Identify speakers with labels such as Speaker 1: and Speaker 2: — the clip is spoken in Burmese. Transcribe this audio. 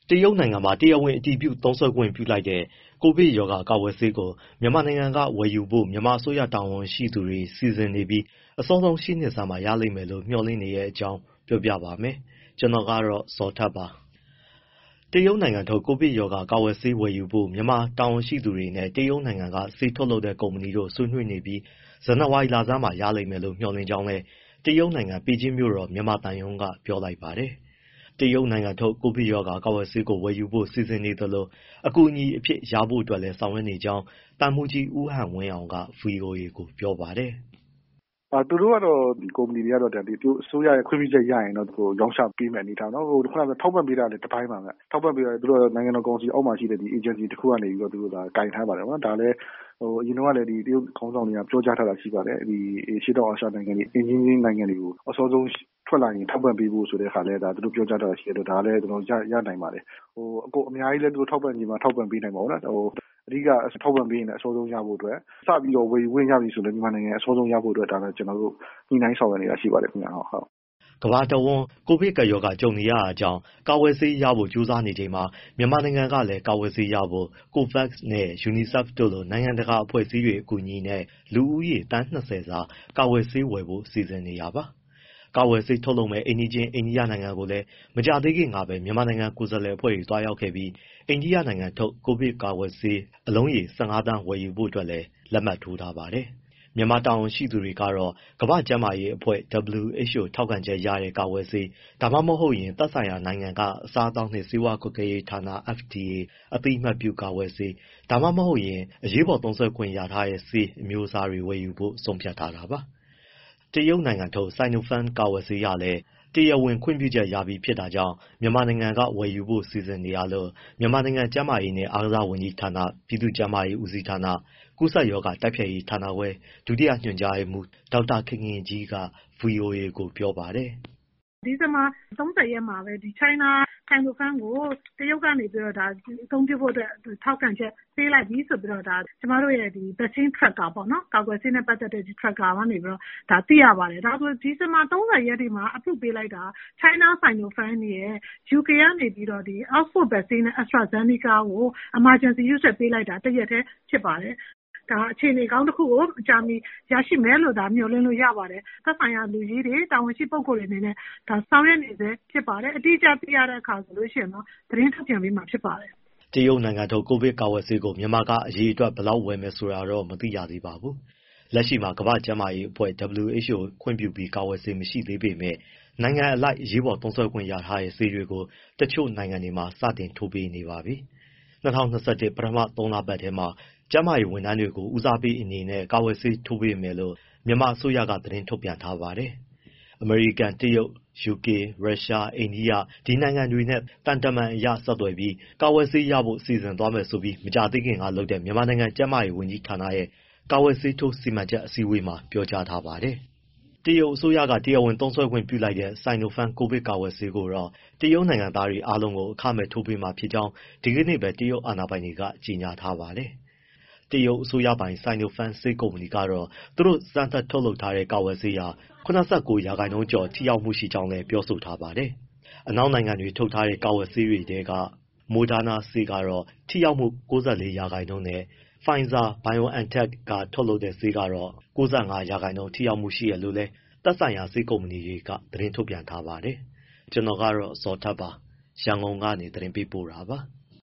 Speaker 1: တရုတ်နိုင်ငံမှာတရားဝင်အတည်ပြုသုံးစွဲခွင့်ပြုလိုက်တဲ့ ကိုဗစ်ရောဂါကာကွယ်ဆေးကိုမြန်မာနိုင်ငံကဝယ်ယူဖို့မြန်မာအစိုးရတာဝန်ရှိသူတွေစီစဉ်နေပြီးအစောဆုံးရှေ့နှစ်ဆန်းမှာရလိမ့်မယ်လို့မျှော်လင့်နေတဲ့အကြောင်းပြောပြပါမယ်။ ကျွန်တော်ကတော့ဇော်ထက်ပါ။ တရုတ်နိုင်ငံထုတ်ကိုဗစ်ရောဂါကာကွယ်ဆေးဝယ်ယူဖို့မြန်မာတာဝန်ရှိသူတွေနဲ့တရုတ်နိုင်ငံကဆေးထုတ်လုပ်တဲ့ကုမ္ပဏီတို့ဆွေးနွေးနေပြီးဇန်နဝါရီလဆန်းမှာရလိမ့်မယ်လို့မျှော်လင့်ကြောင်းလည်းတရုတ်နိုင်ငံပေကျင်းမြို့တော်မြန်မာသံရုံးကပြောလိုက်ပါတယ်။ တရုတ်နိုင်ငံထုတ်ကိုဗစ်ရောဂါကာကွယ်ဆေးကိုဝယ်ယူဖို့စီစဉ်နေသလိုအကူအညီအဖြစ်ရဖို့အတွက်လည်းဆောင်ရွက်နေကြောင်းသံမှူးကြီးဦးဟန်ဝင်းအောင်က ဗွီအိုအေကိုပြောပါတယ်။
Speaker 2: “သူတို့ကတော့ကုမ္ပဏီတွေကတော့တရုတ်အစိုးရရဲ့ခွင့်ပြုချက်ရရင်တော့ရောင်းချပေးမယ့်အနေအထားနော်ခုနကထောက်ပံ့ပေးတာလည်းတစ်ပိုင်းပါဗျထောက်ပံ့ပေးတာသူတို့နိုင်ငံတော်ကောင်စီအောက်မှာရှိတဲ့အေဂျင်စီတစ်ခုကနေပြီးတော့သူတို့ကိုင်ထားပါတယ်နော်ဒါလည်းအရင်တော့ကလည်းတရုတ်ခေါင်းဆောင်တွေကပြောကြားထားတာရှိပါတယ်အရှေ့တောင်အာရှနိုင်ငံတွေအင်ဂျင်နီယာರಿಂနိုင်ငံတွေကိုအစောဆုံးထွက်လာရင်ထောက်ပံ့ပေးဖို့ဆိုတဲ့ဟာလည်းသူတို့ပြောကြားထားတာရှိတယ်ဒါလည်းကျွန်တော်ရနိုင်ပါတယ်အများကြီးလည်းသူတို့ထောက်ပံ့ချင်မှထောက်ပံ့ပေးနိုင်မှာပေါ့နော်အဓိကထောက်ပံ့ပေးရင်လည်းအစောဆုံးရဖို့အတွက်စပြီးတော့ဝယ်ယူခွင့်ရပြီဆိုလည်းမြန်မာနိုင်ငံအစောဆုံးရဖို့အတွက်ဒါလည်းကျွန်တော်တို့ညှိနှိုင်းဆောင်ရွက်နေတာရှိပါတယ်ခင်ဗျဟုတ်
Speaker 1: ကမ္ဘာတဝန်းကိုဗစ်ကပ်ရောဂါကြုံနေရတာကြောင့်ကာကွယ်ဆေးရဖို့ကြိုးစားနေချိန်မှာမြန်မာနိုင်ငံကလည်းကာကွယ်ဆေးရဖို့ COVAX နဲ့ UNICEF တို့လိုနိုင်ငံတကာအဖွဲ့အစည်းတွေအကူအညီနဲ့လူဦးရေသန်း ၂၀ စာကာကွယ်ဆေးဝယ်ဖို့စီစဉ်နေတာပါ။ ကာကွယ်ဆေးထုတ်လုပ်မယ့်အိမ်နီးချင်းအိန္ဒိယနိုင်ငံကိုလည်းမကြာသေးခင်ကပဲမြန်မာနိုင်ငံကိုယ်စားလှယ်အဖွဲ့တွေသွားရောက်ခဲ့ပြီးအိန္ဒိယနိုင်ငံထုတ်ကိုဗစ်ကာကွယ်ဆေးအလုံးရေ ၁၅ သန်းဝယ်ယူဖို့အတွက်လည်းလက်မှတ်ထိုးထားပါတယ်။ မြန်မာတာဝန်ရှိသူတွေကတော့ကမ္ဘာ့ကျန်းမာရေးအဖွဲ့ WHO ထောက်ခံချက်ရတဲ့ကာကွယ်ဆေးဒါမှမဟုတ်ရင်သက်ဆိုင်ရာနိုင်ငံကအစားအသောက်နှင့်ဆေးဝါးကွပ်ကဲရေးဌာန FDA အသိအမှတ်ပြုကာကွယ်ဆေးဒါမှမဟုတ်ရင်အရေးပေါ်သုံးစွဲခွင့်ရထားတဲ့ဆေးအမျိုးအစားတွေဝယ်ယူဖို့ဆုံးဖြတ်ထားတာပါ။ တရုတ်နိုင်ငံထုတ် Sinopharm ကာကွယ်ဆေးကလည်းတရားဝင်ခွင့်ပြုချက်ရပြီးဖြစ်တာကြောင့်မြန်မာနိုင်ငံကဝယ်ယူဖို့စီစဉ်နေတာလို့မြန်မာနိုင်ငံကျန်းမာရေးနဲ့အားကစားဝန်ကြီးဌာနပြည်သူ့ကျန်းမာရေးဦးစီးဌာနကူးစက်ရောဂါတိုက်ဖျက်ရေးဌာနခွဲဒုတိယညွှန်ကြားရေးမှူးဒေါက်တာခင်ခင်ကြီးက ဗွီအိုအေကိုပြောပါတယ်။
Speaker 3: “ဒီဇင်ဘာ30ရက်မှာပဲChina Sinopharm ကိုတရုတ်ကနေပြီးတော့အသုံးပြုဖို့အတွက်ထောက်ခံချက်ပေးလိုက်ပြီဆိုပြီးတော့ကျမတို့ရဲ့ vaccine tracker ပေါ့နော်ကာကွယ်ဆေးနဲ့ပတ်သက်တဲ့ tracker ကနေပြီးတော့သိရပါတယ်ဒါဆိုဒီဇင်ဘာ30ရက်နေ့မှာ approve ပေးလိုက်တာ China Sinopharm ရယ် UK ကနေပြီးတော့Oxford vaccine နဲ့ AstraZeneca ကို emergency use ပေးလိုက်တာတရက်တည်းဖြစ်ပါတယ်ဒါအခြေအနေကောင်းတစ်ခုကိုမကြာမီရရှိမယ်လို့မျှော်လင့်လို့ရပါတယ်သက်ဆိုင်ရာလူကြီးတွေတာဝန်ရှိပုဂ္ဂိုလ်တွေအနေနဲ့ဆောင်ရွက်နေဆဲဖြစ်ပါတယ်အတိအကျသိရတဲ့အခါဆိုလို့ရှိရင်တော့သတင်းထုတ်ပြန်ပေးမှာဖြစ်ပါတယ်။
Speaker 1: ” တရုတ်နိုင်ငံထုတ်ကိုဗစ်ကာကွယ်ဆေးကိုမြန်မာကအရေအတွက်ဘယ်လောက်ဝယ်မယ်ဆိုတာတော့မသိရသေးပါဘူး။ လက်ရှိမှာကမ္ဘာ့ကျန်းမာရေးအဖွဲ့ WHO ခွင့်ပြုပြီးကာကွယ်ဆေးမရှိသေးပေမဲ့နိုင်ငံအလိုက်အရေးပေါ်သုံးစွဲခွင့်ရထားတဲ့ဆေးတွေကိုတချို့နိုင်ငံတွေမှာစတင်ထိုးပေးနေပါပြီ။ ၂၀၂၁ ပထမ ၃ လပတ်ထဲမှာကျန်းမာရေးဝန်ထမ်းတွေကိုဦးစားပေးအနေနဲ့ကာကွယ်ဆေးထိုးပေးမယ်လို့မြန်မာအစိုးရကသတင်းထုတ်ပြန်ထားပါတယ်။ အမေရိကန်၊ တရုတ်၊ ယူကေ၊ ရုရှား၊ အိန္ဒိယဒီနိုင်ငံတွေနဲ့သံတမန်အရဆက်သွယ်ပြီးကာကွယ်ဆေးရဖို့စီစဉ်သွားမယ်ဆိုပြီးမကြာသေးခင်ကလုပ်တဲ့မြန်မာနိုင်ငံကျန်းမာရေးဝန်ကြီးဌာနရဲ့ကာကွယ်ဆေးထိုးစီမံချက်အစည်းအဝေးမှာပြောကြားထားပါတယ်။ တရုတ်အစိုးရကတရားဝင်သုံးစွဲခွင့်ပြုလိုက်တဲ့ Sinopharm ကိုဗစ်ကာကွယ်ဆေးကိုတော့တရုတ်နိုင်ငံသားတွေအားလုံးကိုအခမဲ့ထိုးပေးမှာဖြစ်ကြောင်းဒီကနေ့ပဲတရုတ်အာဏာပိုင်တွေကကြေညာထားပါတယ်။ တရုတ်အစိုးရပိုင် Sinopharm ဆေးကုမ္ပဏီကတော့သူတို့စမ်းသပ်ထုတ်လုပ်ထားတဲ့ကာကွယ်ဆေးဟာ ၇၉ ရာခိုင်နှုန်းကျော်ထိရောက်မှုရှိကြောင်းလည်းပြောဆိုထားပါတယ်။ အနောက်နိုင်ငံတွေထုတ်ထားတဲ့ကာကွယ်ဆေးတွေထဲက Moderna ဆေးကတော့ထိရောက်မှု ၉၄ ရာခိုင်နှုန်းနဲ့ Pfizer/BioNTech ကထုတ်လုပ်တဲ့ဆေးကတော့ ၉၅ ရာခိုင်နှုန်းထိရောက်မှုရှိတယ်လို့လည်းသက်ဆိုင်ရာဆေးကုမ္ပဏီတွေကသတင်းထုတ်ပြန်ထားပါတယ်။ ကျွန်တော်ကတော့ဇော်ထက်ပါ ရန်ကုန်ကနေသတင်းပေးပို့ထားပါတယ်။